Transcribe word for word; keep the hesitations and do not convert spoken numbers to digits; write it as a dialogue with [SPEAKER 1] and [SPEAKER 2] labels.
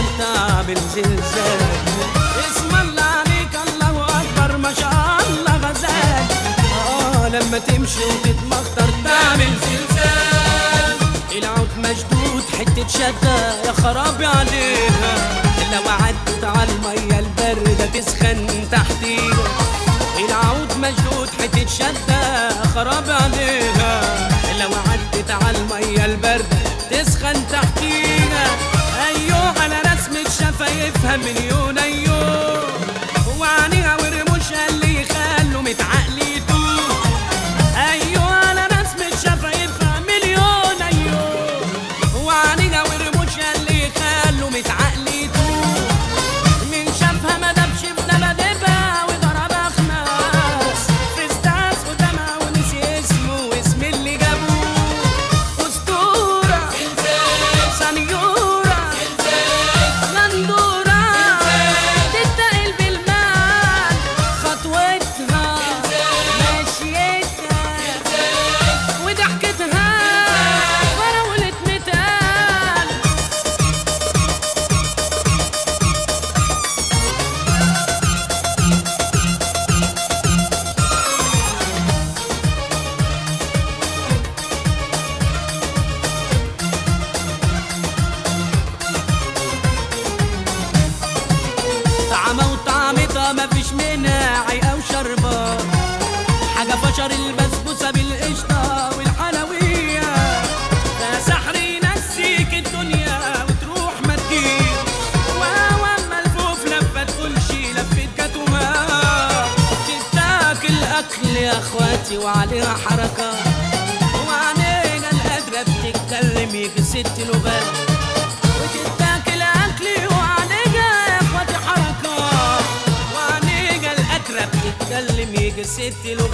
[SPEAKER 1] تقدر تعمل زلزال. اسم الله عليك الله اكبر ما شاء الله غزال. اه لما تمشي وتتمخطر تعمل زلزال. العود مشدود حتة شدة يا خرابي عليها، لو عدت على المية الباردة تسخن تحتيها. العود مشدود حتة شدة يا خرابي عليها، لو عدت على المية الباردة تسخن تحتيها. ايوه على رسمة شفايفها مليون ايوه، وعينيها ورموشها اللي يخلوا متعقليتوه. ايوه على رسمة شفايفها مليون ايوه، وعينيها ورموشها اللي يخلوا متعقليتوه. من شافها ما دبش في دبادبها وضربها خماس، في استاذ قدامها ونسي اسمه واسم اللي جابوه. اسطورة سنيورة غندورة تتقل بالمال، خطوتها مشيتها وضحكتها فراولة متقال. طعمة وطعمتها مفيش منها عيقة وشربات، حاجة فشر البسبوسة بالقشطة والحلوية. ده سحر ينسيك الدنيا وتروح ما تجيش، وهوا ملفوف لفة تقولش لفة جاتومات. تتاكل أكل يا اخواتي وعليها حركة، وعينيها القادرة بتتكلم يجي ست لغات. وتتاكل أكل وعليها يا اخواتي حركة، وعينيها القادرة بتتكلم يجي ست لغات.